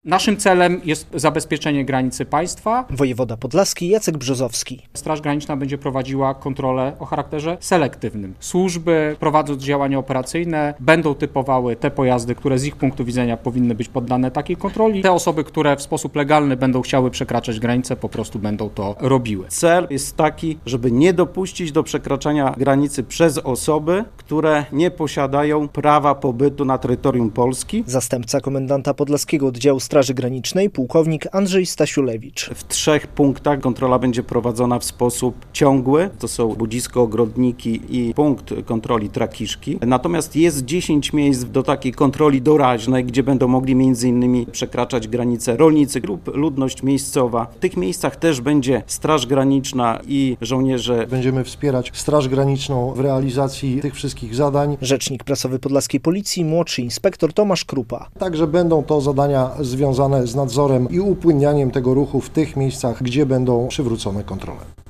Naszym celem jest zabezpieczenie granicy państwa. Wojewoda podlaski Jacek Brzozowski. Straż Graniczna będzie prowadziła kontrolę o charakterze selektywnym. Służby, prowadząc działania operacyjne, będą typowały te pojazdy, które z ich punktu widzenia powinny być poddane takiej kontroli. Te osoby, które w sposób legalny będą chciały przekraczać granicę, po prostu będą to robiły. Cel jest taki, żeby nie dopuścić do przekraczania granicy przez osoby, które nie posiadają prawa pobytu na terytorium Polski. Zastępca komendanta Podlaskiego Oddziału Straży Granicznej, pułkownik Andrzej Stasiulewicz. W 3 punktach kontrola będzie prowadzona w sposób ciągły. To są Budzisko, Ogrodniki i punkt kontroli Trakiszki. Natomiast jest 10 miejsc do takiej kontroli doraźnej, gdzie będą mogli m.in. przekraczać granice rolnicy lub ludność miejscowa. W tych miejscach też będzie Straż Graniczna i żołnierze. Będziemy wspierać Straż Graniczną w realizacji tych wszystkich zadań. Rzecznik prasowy Podlaskiej Policji, młodszy inspektor Tomasz Krupa. Także będą to zadania związane z nadzorem i upłynnianiem tego ruchu w tych miejscach, gdzie będą przywrócone kontrole.